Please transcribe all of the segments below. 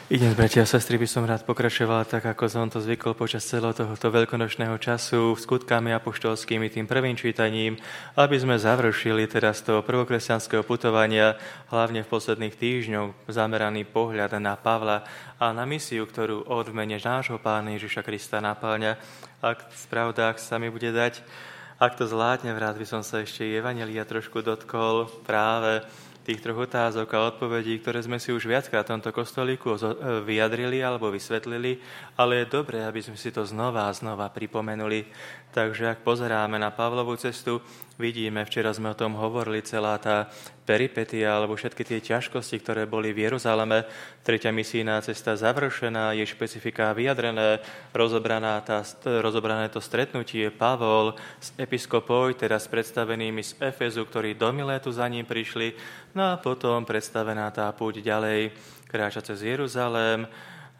I dnes, bratia a sestry, by som rád pokračoval tak, ako som to zvykol počas celého tohto veľkonočného času skutkami apoštolskými, tým prvým čítaním, aby sme završili teraz toho prvokresťanského putovania, hlavne v posledných týždňoch zameraný pohľad na Pavla a na misiu, ktorú od mene nášho Pána Ježiša Krista napáľa. Ak sa mi bude dať, ak to zvládnem, rád by som sa ešte evanjelia trošku dotkol práve tých troch otázok a odpovedí, ktoré sme si už viackrát v tomto kostolíku vyjadrili alebo vysvetlili, ale je dobré, aby sme si to znova a znova pripomenuli. Takže ak pozeráme na Pavlovú cestu, vidíme, včera sme o tom hovorili, celá tá peripetia alebo všetky tie ťažkosti, ktoré boli v Jeruzaleme, tretia misijná cesta završená, jej špecifika vyjadrené, rozobrané to stretnutie Pavol s episkopoj, teda s predstavenými z Efezu, ktorí do Milétu za ním prišli, no a potom predstavená tá púť ďalej, kráča cez Jeruzalém,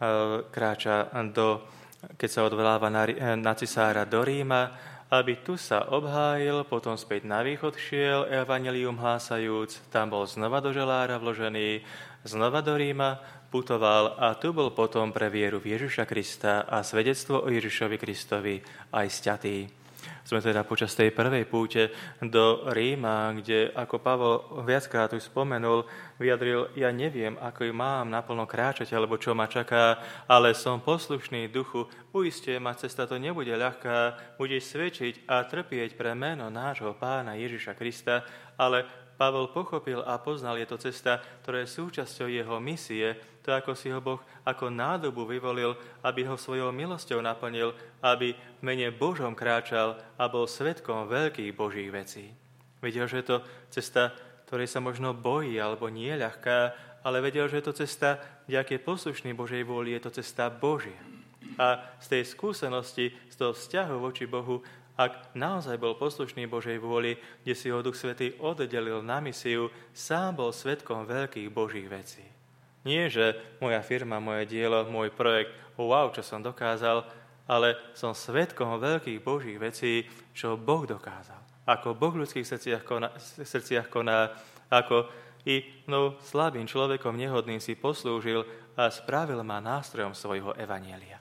keď sa odvoláva na cisára do Ríma, aby tu sa obhájil, potom späť na východ šiel, evanjelium hlásajúc, tam bol znova do želára vložený, znova do Ríma putoval a tu bol potom pre vieru v Ježiša Krista a svedectvo o Ježišovi Kristovi aj sťatý. Sme teda počas tej prvej púte do Ríma, kde, ako Pavol viackrát už spomenul, vyjadril, ja neviem, ako mám naplno kráčať, alebo čo ma čaká, ale som poslušný duchu, uistie ma, cesta to nebude ľahká, budeš svedčiť a trpieť pre meno nášho Pána Ježiša Krista, ale Pavol pochopil a poznal, je to cesta, ktorá je súčasťou jeho misie, to ako si ho Boh ako nádobu vyvolil, aby ho svojou milosťou naplnil, aby v mene Božom kráčal a bol svedkom veľkých Božích vecí. Vedel, že je to cesta, ktorej sa možno bojí alebo nie je ľahká, ale vedel, že je to cesta, kde ak je poslušný Božej vôli, je to cesta Božia. A z tej skúsenosti, z toho vzťahu voči Bohu, ak naozaj bol poslušný Božej vôli, kde si ho Duch Svätý oddelil na misiu, sám bol svedkom veľkých Božích vecí. Nie, že moja firma, moje dielo, môj projekt, wow, čo som dokázal, ale som svedkom veľkých Božích vecí, čo Boh dokázal. Ako Boh v ľudských srdciach koná, ako i slabým človekom nehodným si poslúžil a spravil ma nástrojom svojho evanjelia.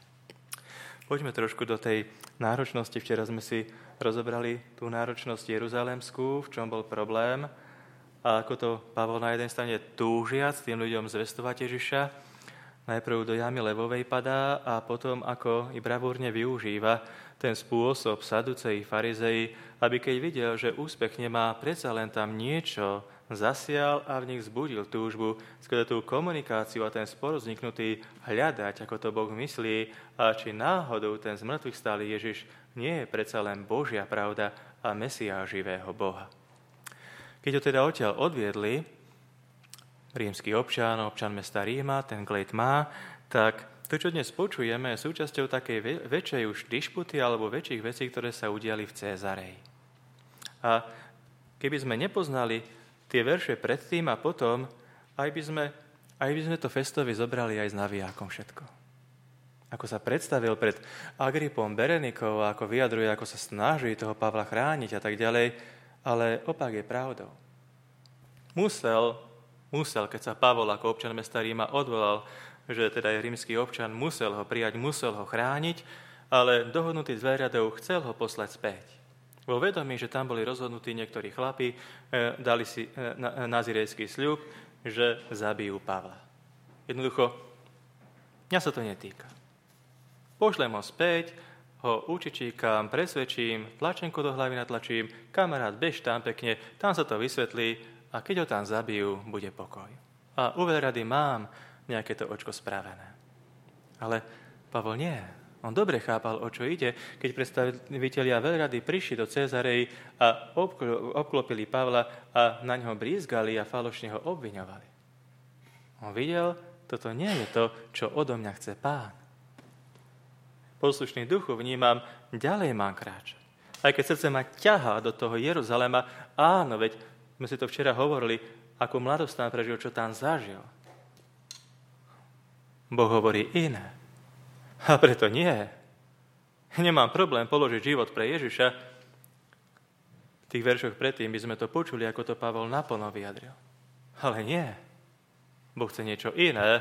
Poďme trošku do tej náročnosti. Včera sme si rozobrali tú náročnosť jeruzalemskú, v čom bol problém a ako to Pavol na jednej strane túžiac tým ľuďom zvestovať Ježiša, najprv do jamy levovej padá a potom ako i bravúrne využíva ten spôsob saduceji, farizei, aby keď videl, že úspech nemá, predsa len tam niečo zasial a v nich vzbudil túžbu skrze tú komunikáciu a ten spor vzniknutý hľadať, ako to Boh myslí a či náhodou ten z mŕtvych stály Ježiš nie je predsa len Božia pravda a Mesiáš živého Boha. Keď ho teda odtiaľ odviedli, rímsky občan mesta Ríma, ten glejt má, tak to, čo dnes počujeme, je súčasťou takej väčšej už dišputy alebo väčších vecí, ktoré sa udiali v Cézareji. A keby sme nepoznali tie verše predtým a potom, aj by sme to festovi zobrali aj s navijákom všetko. Ako sa predstavil pred Agripom, Berenikou, ako vyjadruje, ako sa snaží toho Pavla chrániť a tak ďalej, ale opak je pravdou. Musel, keď sa Pavol ako občan mesta Ríma odvolal, že teda je rímsky občan, musel ho prijať, musel ho chrániť, ale dohodnutý z veľradov chcel ho poslať späť. Vo vedomí, že tam boli rozhodnutí niektorí chlapi, dali si nazirejský sľub, že zabijú Pavla. Jednoducho, mňa sa to netýka. Pošlem ho späť, ho učičíkam, presvedčím, tlačenku do hlavy natlačím, kamarát, bež tam pekne, tam sa to vysvetlí a keď ho tam zabijú, bude pokoj. A u veľrady mám nejaké to očko spravené. Ale Pavol nie. On dobre chápal, o čo ide, keď predstavitelia veľrady prišli do Cézareji a obklopili Pavla a na ňo brízgali a falošne ho obviňovali. On videl, toto nie je to, čo odo mňa chce Pán. Poslušný duchu vnímam, ďalej mám kráčať. Aj keď srdce ma ťahá do toho Jeruzalema, áno, veď sme si to včera hovorili, ako mladostán prežil, čo tam zažil. Boh hovorí iné. A preto nie. Nemám problém položiť život pre Ježiša. V tých veršoch predtým by sme to počuli, ako to Pavol naplno vyjadril. Ale nie. Boh chce niečo iné.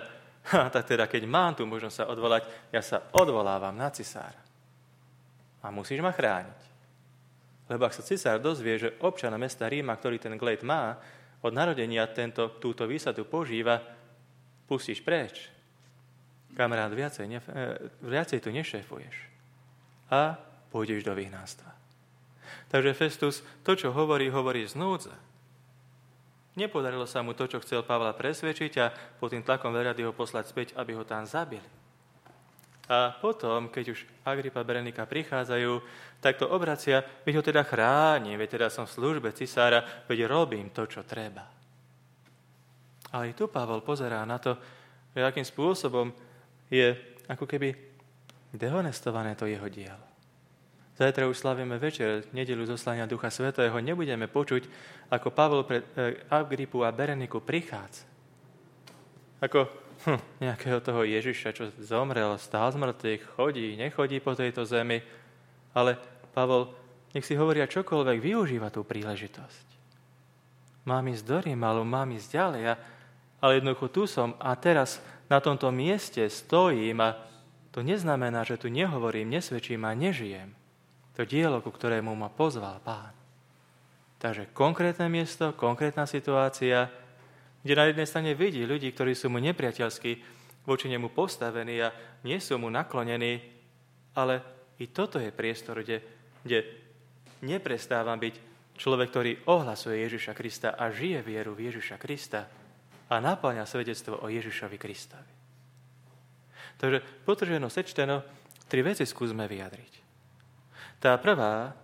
Tak teda, keď mám tu možnosť sa odvolať, ja sa odvolávam na cisára. A musíš ma chrániť. Lebo ak sa cisár dozvie, že občana mesta Ríma, ktorý ten glejt má, od narodenia túto výsadu požíva, pustíš preč. Kamarát, viacej tu nešéfuješ. A pôjdeš do vyhnanstva. Takže Festus to, čo hovorí z núdze. Nepodarilo sa mu to, čo chcel Pavla presvedčiť a pod tým tlakom veľrady ho poslať späť, aby ho tam zabili. A potom, keď už Agripa a Berenika prichádzajú, tak to obracia, veď ho teda chránim, veď teda som v službe cisára, veď robím to, čo treba. Ale i tu Pavol pozerá na to, že akým spôsobom je ako keby dehonestované to jeho dielo. Zajtra už slavíme večer, nedeľu zoslania Ducha Svätého. Nebudeme počuť, ako Pavol pred Agripu a Bereniku prichádza. Ako nejakého toho Ježiša, čo zomrel, stál z mŕtvych, chodí, nechodí po tejto zemi. Ale Pavol, nech si hovoria čokoľvek, využíva tú príležitosť. Mám ísť do Ríma, mám ísť ďalej, ale jednoducho tu som a teraz na tomto mieste stojím a to neznamená, že tu nehovorím, nesvedčím a nežijem. To dielo, ku ktorému ma pozval Pán. Takže konkrétne miesto, konkrétna situácia, kde na jednej strane vidí ľudí, ktorí sú mu nepriateľskí voči nemu postavení a nie sú mu naklonení, ale i toto je priestor, kde neprestávam byť človek, ktorý ohlasuje Ježiša Krista a žije vieru v Ježiša Krista a naplňa svedectvo o Ježišovi Kristovi. Takže potrženo sečteno, 3 veci skúsme vyjadriť. Tá prvá,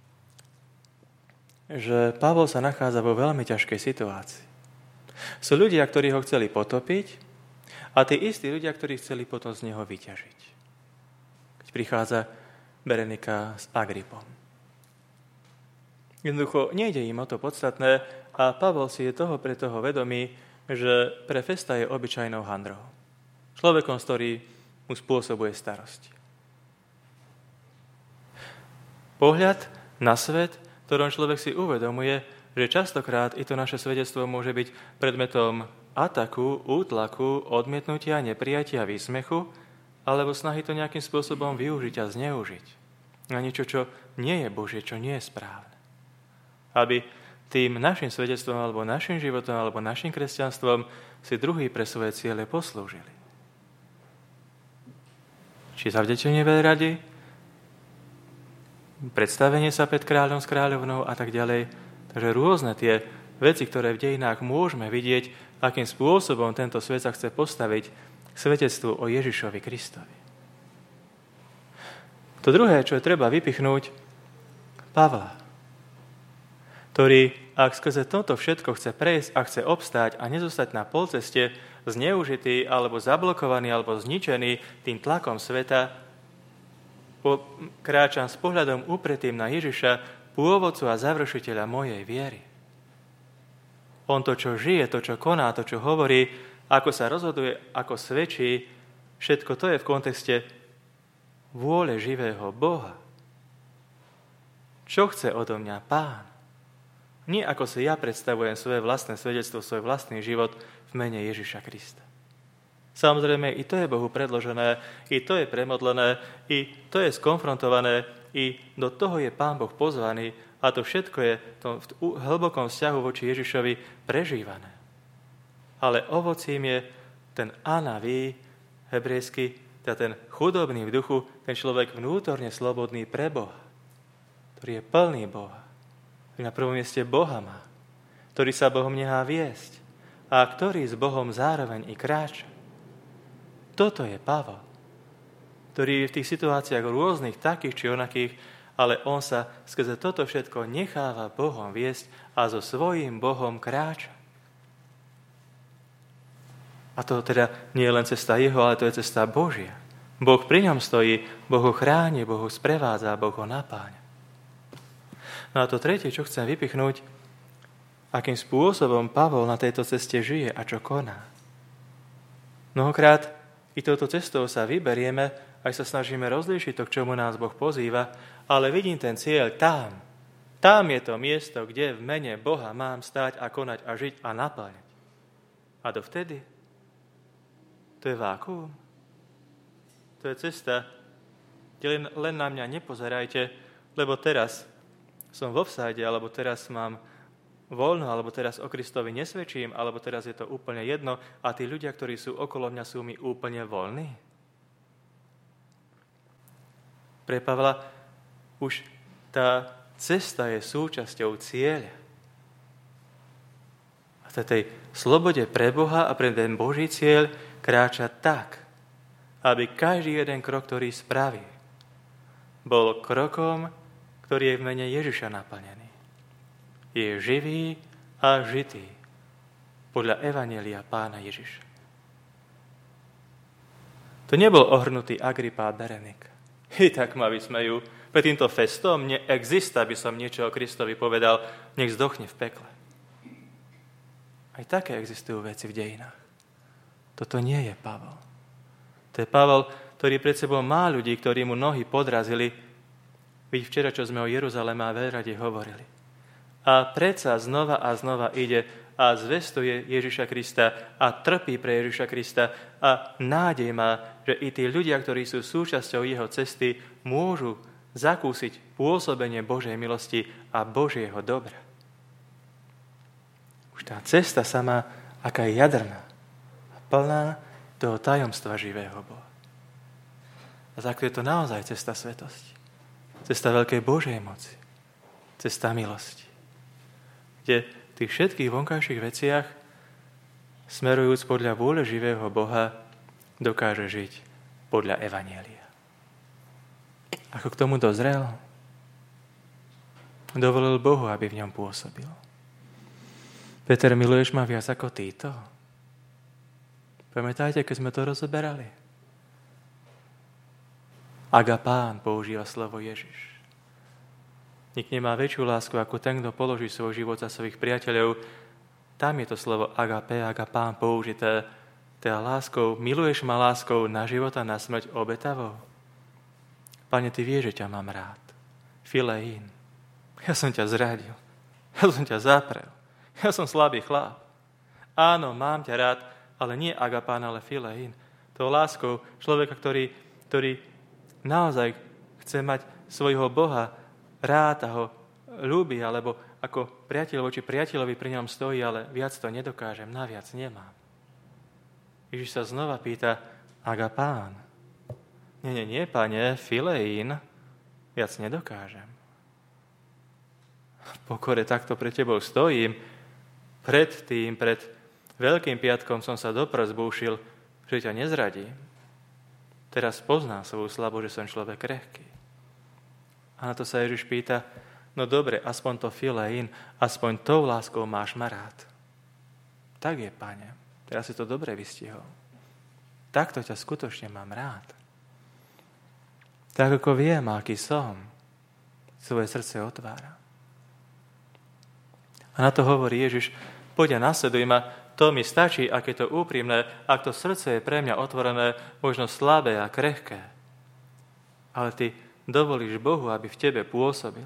že Pavol sa nachádza vo veľmi ťažkej situácii. Sú ľudia, ktorí ho chceli potopiť a tí istí ľudia, ktorí chceli potom z neho vyťažiť. Keď prichádza Berenika s Agripom. Jednoducho nejde im o to podstatné a Pavol si je toho pre toho vedomý, že pre Festa je obyčajnou handrou. Človekom, ktorý mu spôsobuje starosti. Pohľad na svet, v ktorom človek si uvedomuje, že častokrát i to naše svedectvo môže byť predmetom ataku, útlaku, odmietnutia, neprijatia, výsmechu, alebo snahy to nejakým spôsobom využiť a zneužiť. Na niečo, čo nie je Božie, čo nie je správne. Aby tým našim svedectvom, alebo našim životom, alebo našim kresťanstvom si druhí pre svoje ciele poslúžili. Či zavdečenie veľrady, predstavenie sa pred kráľom s kráľovnou a tak ďalej. Takže rôzne tie veci, ktoré v dejinách môžeme vidieť, akým spôsobom tento svet sa chce postaviť k svedectvu o Ježišovi Kristovi. To druhé, čo je treba vypichnúť, Pavla, ktorý, ak skrze toto všetko chce prejsť a chce obstáť a nezostať na polceste zneužitý alebo zablokovaný alebo zničený tým tlakom sveta, kráčam s pohľadom upretým na Ježiša, pôvodcu a završiteľa mojej viery. On to, čo žije, to, čo koná, to, čo hovorí, ako sa rozhoduje, ako svedčí, všetko to je v kontexte vôle živého Boha. Čo chce odo mňa Pán? Nie ako si ja predstavujem svoje vlastné svedectvo, svoj vlastný život v mene Ježiša Krista. Samozrejme, i to je Bohu predložené, i to je premodlené, i to je skonfrontované, i do toho je Pán Boh pozvaný a to všetko je v hlbokom vzťahu voči Ježišovi prežívané. Ale ovocím je ten anaví, hebrejsky, ten chudobný v duchu, ten človek vnútorne slobodný pre Boha, ktorý je plný Boha, ktorý na prvom mieste Boha má, ktorý sa Bohom nechá viesť a ktorý s Bohom zároveň i kráča. Toto je Pavol, ktorý je v tých situáciách rôznych, takých či onakých, ale on sa skrze toto všetko necháva Bohom viesť a so svojím Bohom kráča. A to teda nie je len cesta jeho, ale to je cesta Božia. Boh pri ňom stojí, Boh ho chráni, Boh ho sprevádza, Boh ho napáňa. No a to tretie, čo chcem vypichnúť, akým spôsobom Pavol na tejto ceste žije a čo koná. Mnohokrát i touto cestou sa vyberieme, aj sa snažíme rozlíšiť to, k čomu nás Boh pozýva, ale vidím ten cieľ tam. Tam je to miesto, kde v mene Boha mám stáť a konať a žiť a napájať. A dovtedy To je vákuum. To je cesta, kde len na mňa nepozerajte, lebo teraz som vo vsáde, alebo teraz mám voľno, alebo teraz o Kristovi nesvedčím, alebo teraz je to úplne jedno a tí ľudia, ktorí sú okolo mňa, sú mi úplne voľní. Pre Pavla už tá cesta je súčasťou cieľa. A v tej slobode pre Boha a pre ten Boží cieľ kráča tak, aby každý jeden krok, ktorý spraví, bol krokom, ktorý je v mene Ježiša naplnený. Je živý a žitý podľa evanjelia Pána Ježiša. To nebol ohrnutý Agripa a Berenika. I tak ma vysmejú. Pred týmto festom neexistá, aby som niečo o Kristovi povedal, nech zdochne v pekle. Aj také existujú veci v dejinách. Toto nie je Pavol. To je Pavol, ktorý pred sebou má ľudí, ktorí mu nohy podrazili. Veď včera, čo sme o Jeruzaleme a Veľrade hovorili. A predsa znova a znova ide a zvestuje Ježiša Krista a trpí pre Ježiša Krista a nádej má, že i tí ľudia, ktorí sú súčasťou jeho cesty, môžu zakúsiť pôsobenie Božej milosti a Božieho dobra. Už tá cesta sama, aká je jadrná a plná toho tajomstva živého Boha. A tak je to naozaj cesta svetosti. Cesta veľkej Božej moci. Cesta milosti. Kde v tých všetkých vonkajších veciach, smerujúc podľa vôle živého Boha, dokáže žiť podľa evanjelia. Ako k tomu dozrel, dovolil Bohu, aby v ňom pôsobil. Peter, miluješ ma viac ako Týto? Pamätajte, keď sme to rozoberali? Agapán používa slovo Ježiš. Nik nemá väčšiu lásku ako ten, kto položí svoj život za svojich priateľov. Tam je to slovo agape, agapán použité. Teda láskou, miluješ ma láskou na život a na smrť obetavou? Pane, ty vieš, že ťa mám rád. Fileín. Ja som ťa zradil. Ja som ťa zaprel. Ja som slabý chlap. Áno, mám ťa rád, ale nie agapán, ale fileín. To láskou človeka, ktorý naozaj chce mať svojho Boha rád a ho ľúbi, alebo ako priateľ voči priateľovi pri ňom stojí, ale viac to nedokážem, naviac nemám. Ježiš sa znova pýta, agapán. Nie, pane, fileín, viac nedokážem. V pokore takto pred tebou stojím. Pred Veľkým piatkom som sa doprv zbúšil, že ťa nezradím. Teraz poznám svoju slabosť, že som človek krehký. A na to sa Ježiš pýta, no dobre, aspoň to fileín, aspoň tou láskou máš ma rád. Tak je, pane, teraz si to dobre vystihol. Takto ťa skutočne mám rád. Tak ako viem, aký som, svoje srdce otvára. A na to hovorí Ježiš, poď a nasleduj ma, to mi stačí, ak je to úprimné, ak to srdce je pre mňa otvorené, možno slabé a krehké. Ale ty dovolíš Bohu, aby v tebe pôsobil.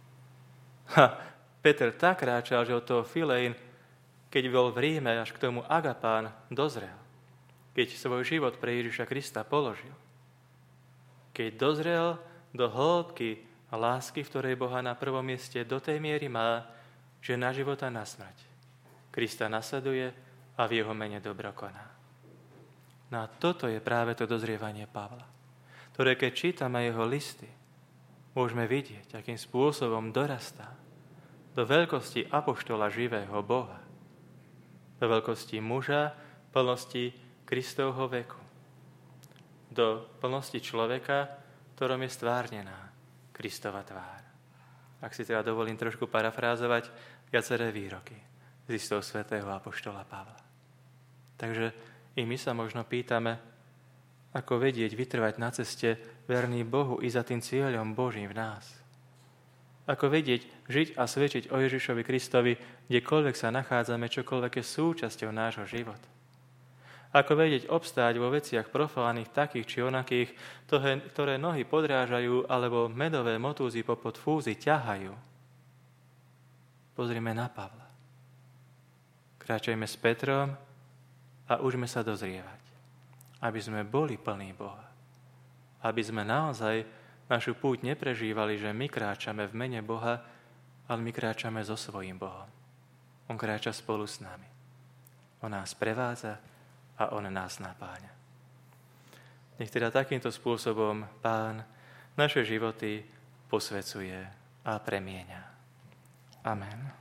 Peter tak kráčal, že od toho fileín, keď bol v Ríme, až k tomu agapán dozrel. Keď svoj život pre Ježiša Krista položil. Keď dozrel do hĺbky a lásky, v ktorej Boha na prvom mieste do tej miery má, že na život a na smrť Krista nasleduje a v jeho mene dobro koná. No a toto je práve to dozrievanie Pavla, ktoré keď čítame jeho listy, môžeme vidieť, akým spôsobom dorastá do veľkosti apoštola živého Boha, do veľkosti muža, plnosti Kristovho veku, do plnosti človeka, ktorom je stvárnená Kristova tvár. Ak si teda dovolím trošku parafrázovať viaceré výroky z listov svätého apoštola Pavla. Takže i my sa možno pýtame, ako vedieť vytrvať na ceste verný Bohu i za tým cieľom Božím v nás. Ako vedieť žiť a svedčiť o Ježišovi Kristovi, kdekoľvek sa nachádzame, čokoľvek je súčasťou nášho života. Ako vedieť obstáť vo veciach profánnych takých či onakých, ktoré nohy podrážajú alebo medové motúzy popod fúzy ťahajú. Pozrime na Pavla. Kráčajme s Petrom a učme sa dozrievať. aby sme boli plní Boha. Aby sme naozaj našu púť neprežívali, že my kráčame v mene Boha, ale my kráčame so svojím Bohom. On kráča spolu s nami. On nás prevádza a on nás napáňa. Nech teda takýmto spôsobom Pán naše životy posvecuje a premieňa. Amen.